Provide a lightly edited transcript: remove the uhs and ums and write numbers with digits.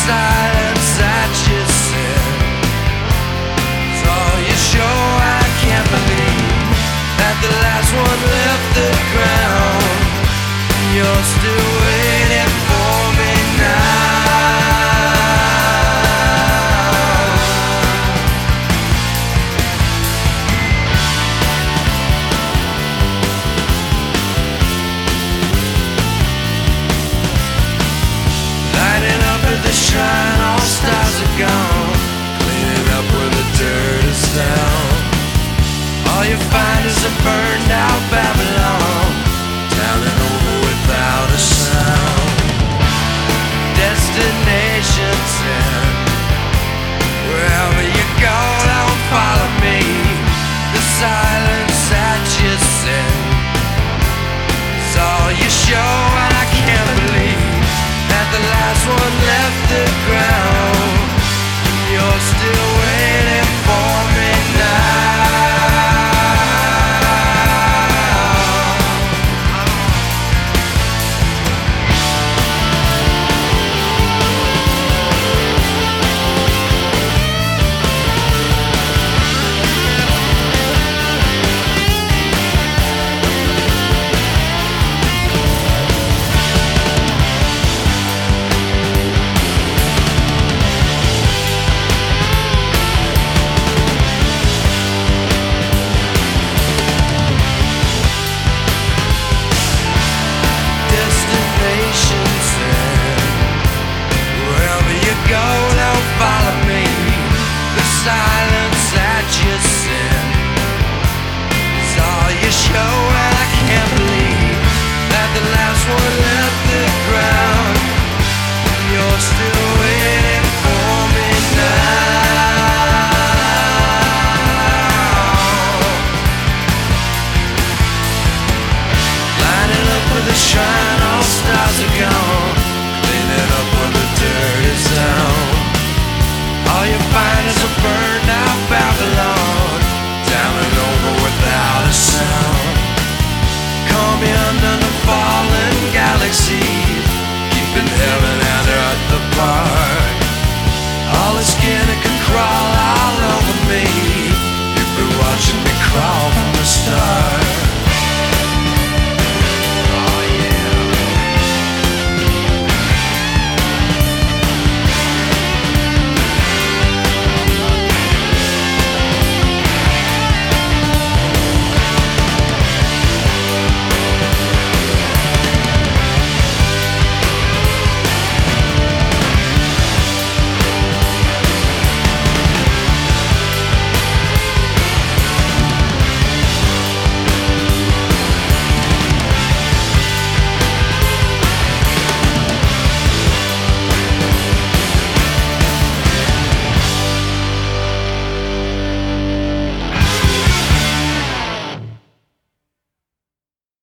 silence that you said. So you sure I can't believe that the last one left the ground. You're still waiting for me now. Lighting up at the shrine, all stars are gone. Cleaning up where the dirt is down. All you find is a burned out Babylon, turning over without a sound. Destination send. Wherever you go, don't follow me. The silence that you send is all you show, and I can't believe that the last one left the ground. You're still waiting for me now. Silence that you send is all you show, and I can't believe that the last one